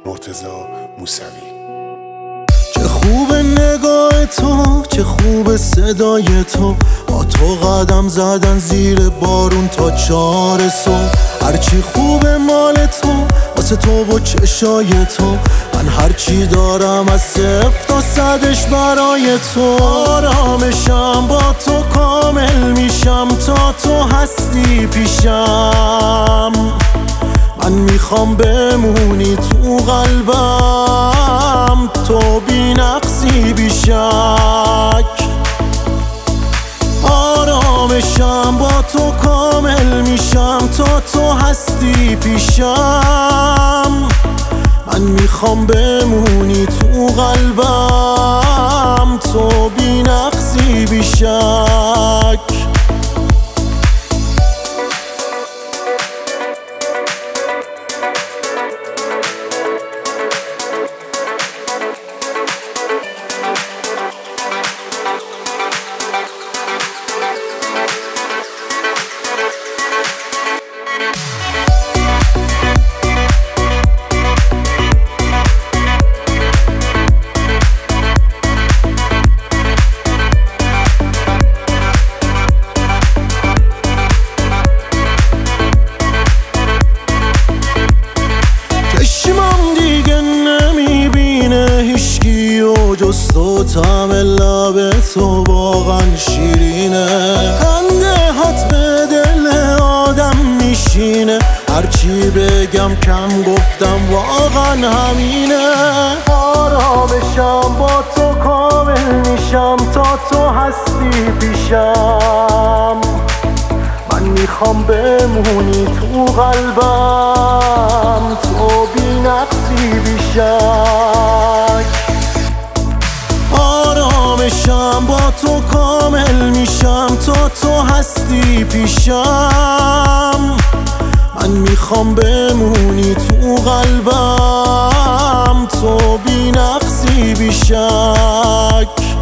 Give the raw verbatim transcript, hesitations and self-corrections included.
مرتضی موسوی. چه خوب نگاه تو، چه خوب صدای تو، با تو قدم زدن زیر بارون تا چهار صبح. هرچی خوب مال تو، واسه تو و چشای تو، من هرچی دارم از صفر تا صدش برای تو. آرامشم با تو، کامل میشم تا تو هستی پیشم. من میخوام بمونی تو قلبم، تو بی نقصی بی شک. آرامشم با تو، کامل میشم تا تو هستی پیشم. من میخوام بمونی تو قلبم، تو بی نقصی بی شک. جز تو طعم لب تو واقعا شیرینه، خنده هات به دل آدم میشینه. هرچی بگم کم گفتم، واقعا همینه. آرامشم با تو، کامل میشم تا تو هستی پیشم. من میخوام بمونی تو قلبم، تو بی نقصی بی شک. آرامشم با تو، کامل میشم تا تو هستی پیشم. من میخوام بمونی تو قلبم، تو بی نقصی بی شک.